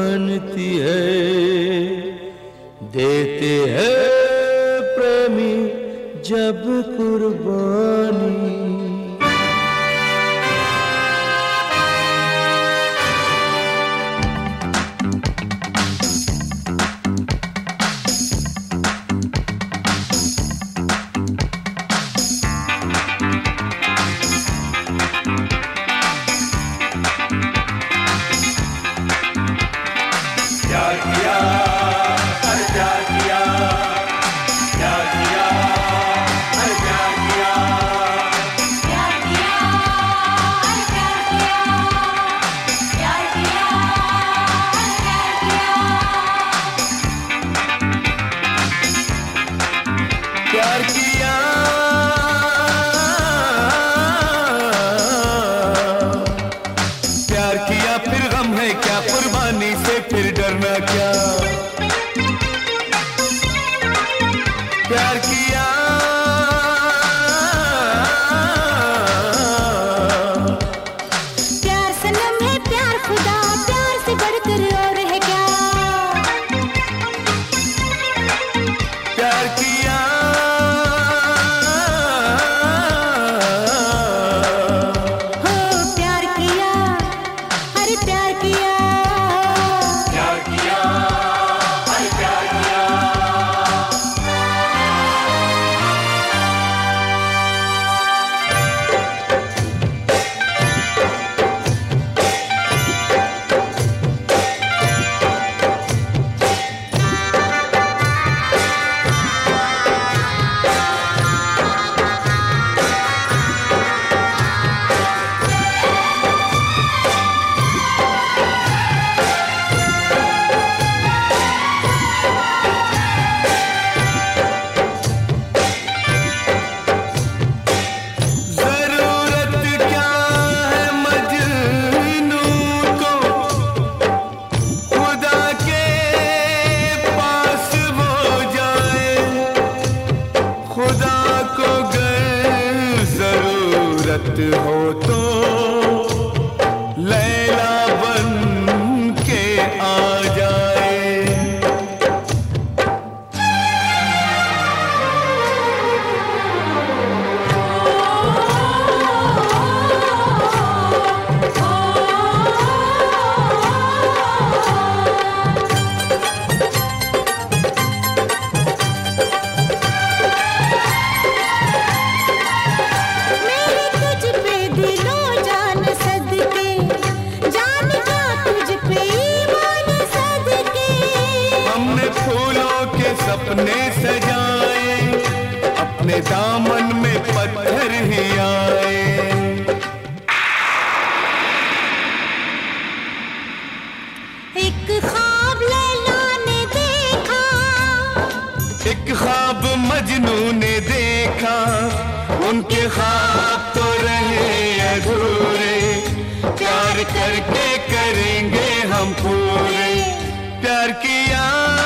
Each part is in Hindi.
बनती है, देते हैं प्रेमी जब कुर्बानी। प्यार किया, प्यार किया फिर गम है क्या, कुर्बानी से फिर डरना क्या। प्यार किया, प्यार सनम है, प्यार खुदा, प्यार से बढ़कर और है क्या। प्यार किया, हो तो लैला बन के आ जाए। सपने सजाए, अपने दामन में पत्थर ही आए। एक ख्वाब लैला ने देखा, एक ख्वाब मजनू ने देखा, उनके ख्वाब तो रहे अधूरे, प्यार करके करेंगे हम पूरे। प्यार किया,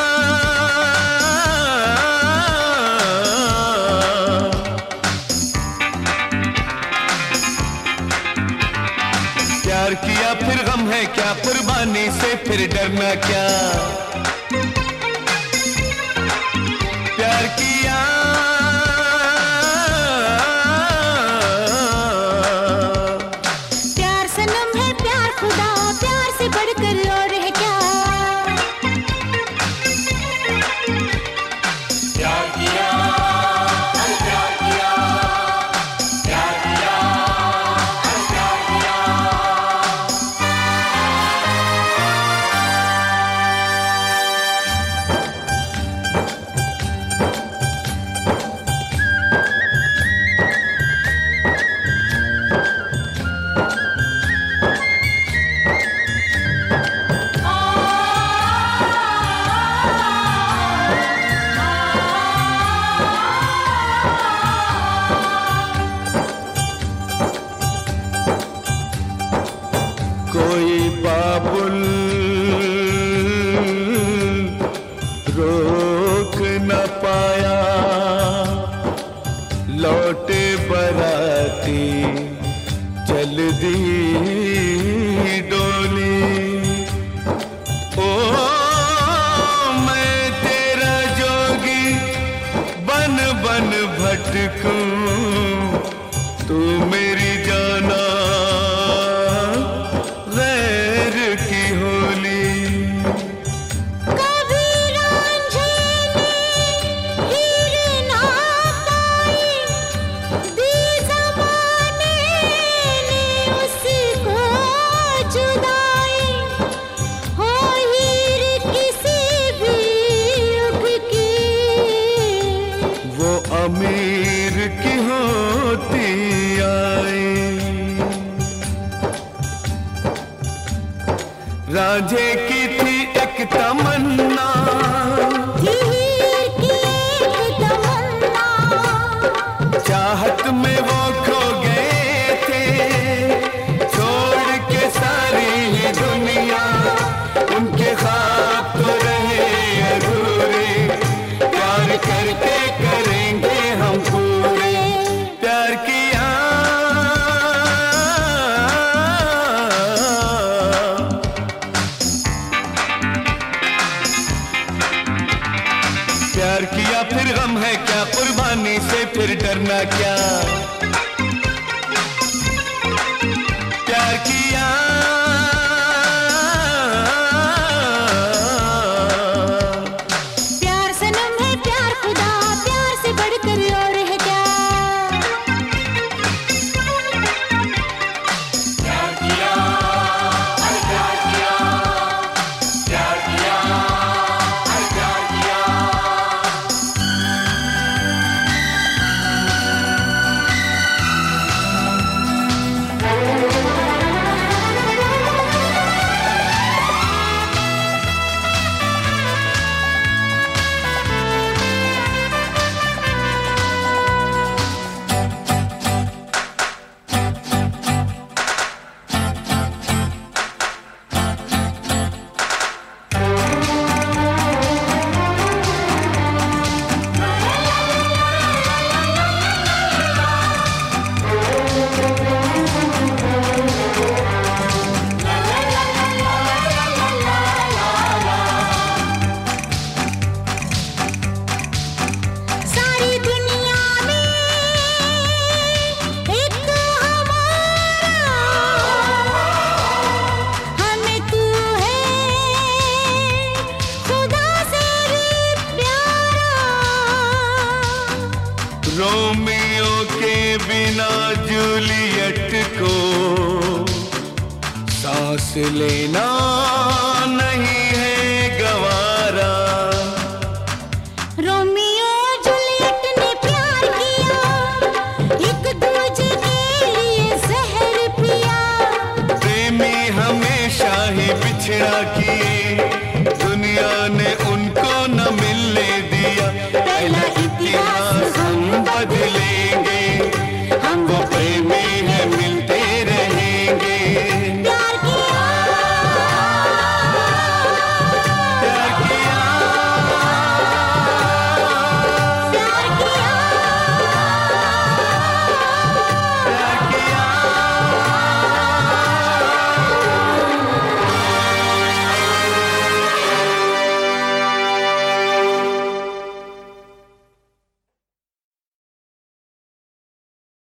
प्यार किया फिर गम है क्या, कुर्बानी से फिर डरना क्या। प्यार किया, प्यार सनम है, प्यार खुदा, प्यार से बढ़कर और है क्या। प्यार किया, प्यार किया, प्यार किया, प्यार किया। भटकूं तू मेरी जाना गैर की होली। कभी रांझे ने हीर ना पाई, दी ज़माने ने उसको जुदाई। हो हीर किसी भी युग की, वो अमीर की होती आई। रांझे की थी एक तमन्ना, हीर की एक तमन्ना, चाहत में वो खो गए थे, छोड़ के सारी ही दुनिया। उनके ख्वाब तो रहे अधूरे, प्यार करके करेंगे हम पूरे। प्यार किया प्यार किया फिर गम है क्या, कुर्बानी से फिर डरना क्या। प्यार किया प्यार सनम है प्यार खुदा, प्यार से बढ़कर और है क्या। सारी दुनिया में एक हमारा, हमें तू है खुदा से भी प्यारा। रोमियो के बिना जूलियट को सांस लेना नहीं है गवारा। रोमियो जूलियट ने प्यार किया, एक दूजे के लिए जहर पिया। प्रेमी हमेशा ही बिछड़ा किए, दुनिया ने उनको न